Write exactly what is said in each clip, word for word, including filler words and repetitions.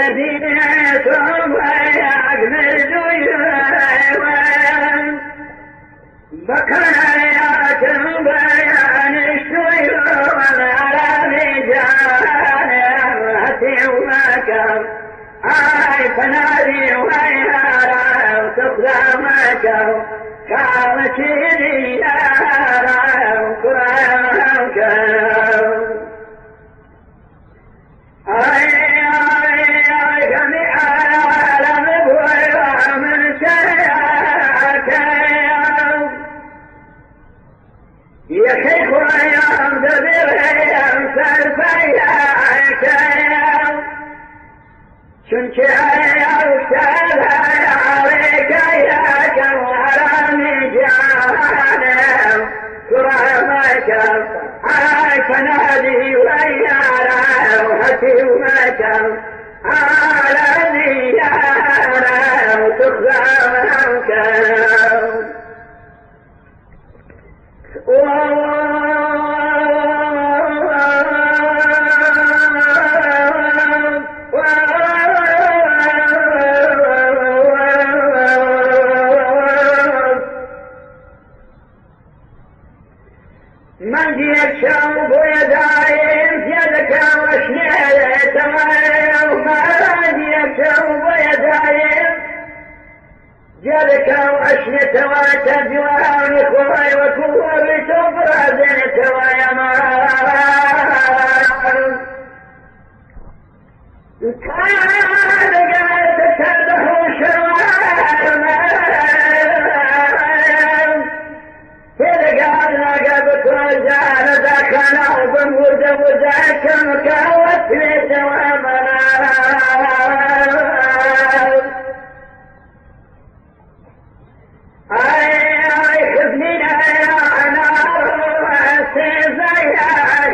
مدينتهم يقمر دويوان بكريات بيان الشيوان على رجال هتي ومكان آي فنادي ويهارا وتقضى مكان كامتيني يارا وكرامها وكام آي آي آي جميع العالم بويوه من شيئا يا شيخ ويا مدبر يا مسرفيا عيكيا شنك يا أستاذ يا عليك يا كواراني جانا كرامك عاي فنادي ويارا وهتي ومكا على نيارا وتخزى منك من جيت شوق ويدايم يدك وشنيت وما جيت شوق ويدايم جلك وعشنت وتجوان خوي وكور تبردت ويا مار كان قاعد تسبح وشوان تلقى لقبت رجال ذاك نوب ورد وذاك مكوت ليس ومنار آي آي خذني يا نار وسيفي يا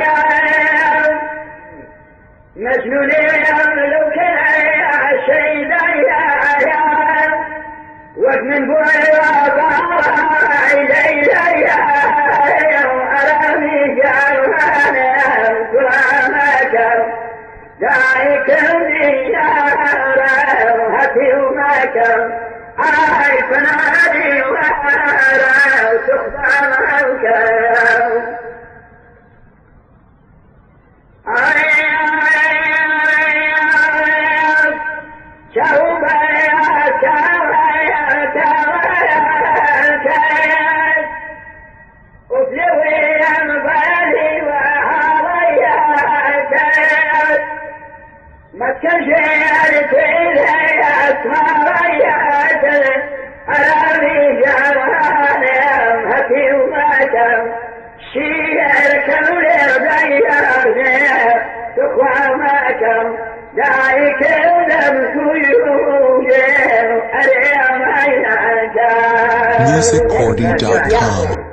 مجنونين لو كان يا شيدا يا وقت من بوي وقع إلي يا أرامي جعوانا كرامك دايك يا هتي ومكا آي فنادي وارا وتخضع معك آي آي آي شوبا يا شوبا يا شوبا يا وفلوي يا مبالي وهالي يا شوبا ما تشير فيها يا اسمار يا جل أرامي جعوانا هتي ومكا شير كل ربيع تقوى مكا دايك ولم تيوجه أريم أين أنت music cordy dot com